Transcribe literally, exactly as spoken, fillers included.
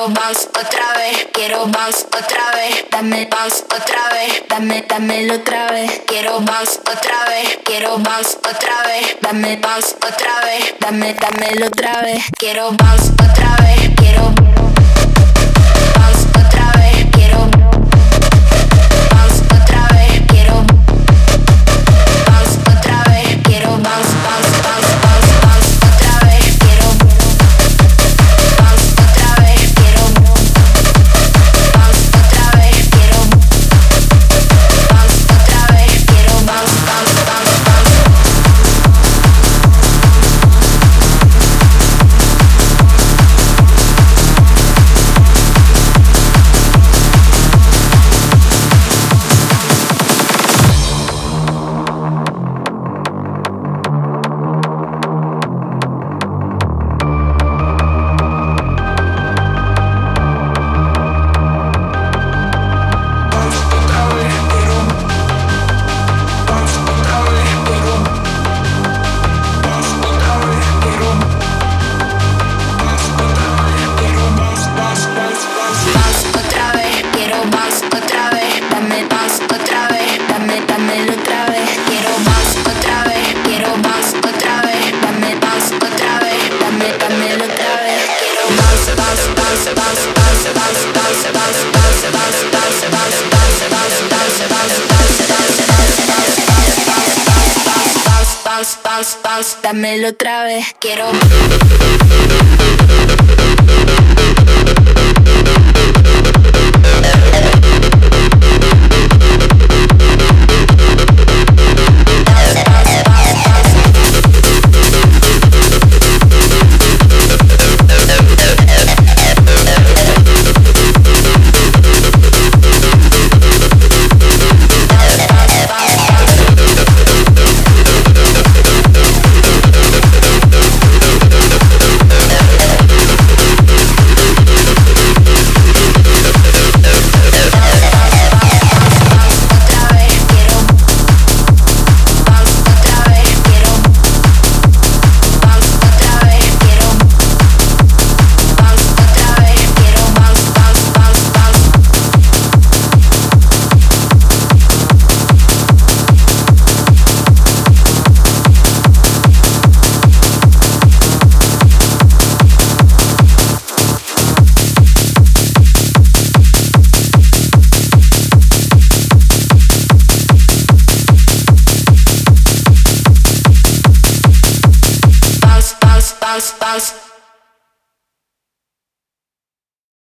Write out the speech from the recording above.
quiero bounce otra vez, quiero bounce otra vez, dame bounce otra vez, dame, dámelo otra vez, quiero bounce otra vez, quiero bounce otra vez, dame bounce otra vez, dame, dámelo otra vez, quiero bounce otra vez, quiero bounce otra vez, quiero bounce otra vez, quiero bounce otra vez, quiero bounce, bounce, bounce, bounce, bounce otra vez, quiero bounce otra vez, quiero bounce otra vez, quiero bounce otra vez, quiero bounce, bounce, bounce, bounce. Bounce, bounce, dámelo otra vez, quiero. Bounce, bounce, bounce.